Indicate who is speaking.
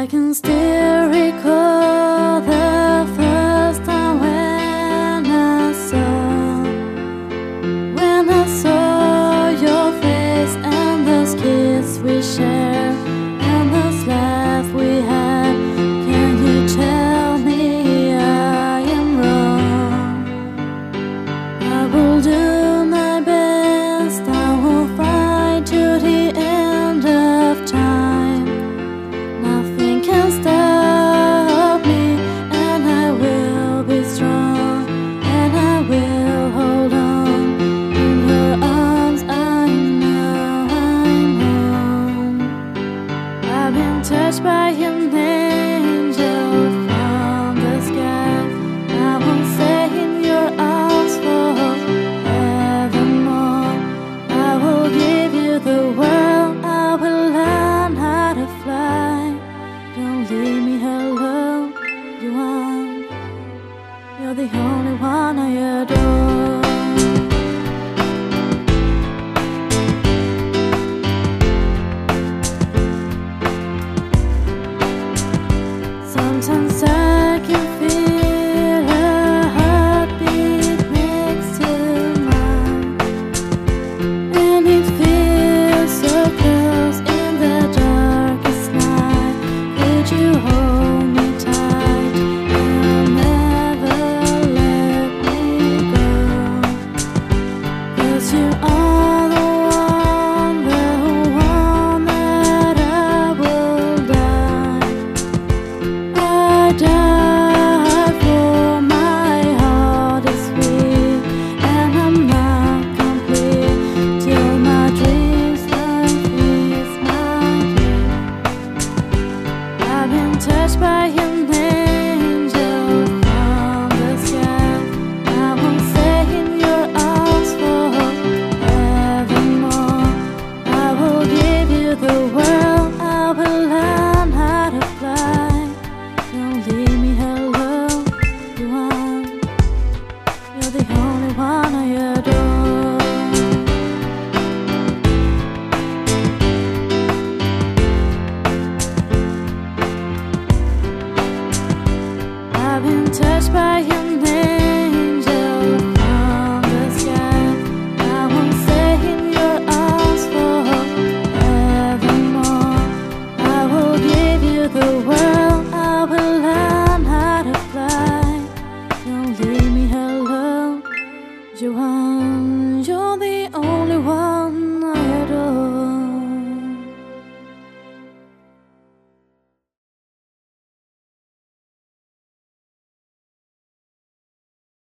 Speaker 1: I can still recall the first time when I saw your face and those kisses we shared and those laughs we had. Can you tell me I am wrong? I will do my best, I will fight to the end of time. Nothing can stop me, and I will be strong, and I will hold on. In your arms I know I'm home. I've been touched by an angel from the sky. I will stay in your arms forevermore. I will give you the world, I will learn how to fly. Don't leave me alone, you're the only one I adore. Sometimes I can feel a heartbeat next to mine, and it feels so close in the darkest night. Would you hold me tight and never let me go? 'Cause you are the one that I will die. I die for my heart is weak, and I'm not complete till my dreams life is my dream. I've been touched by an angel from the sky. I will stay in your arms forevermore. I will give you the world, I will learn how to fly. Don't leave me alone, you're the only one I adore. I've been touched by an angel from the sky. I will stay in your arms forevermore. I will give you the world, I will learn how to fly. Don't leave me alone, you're the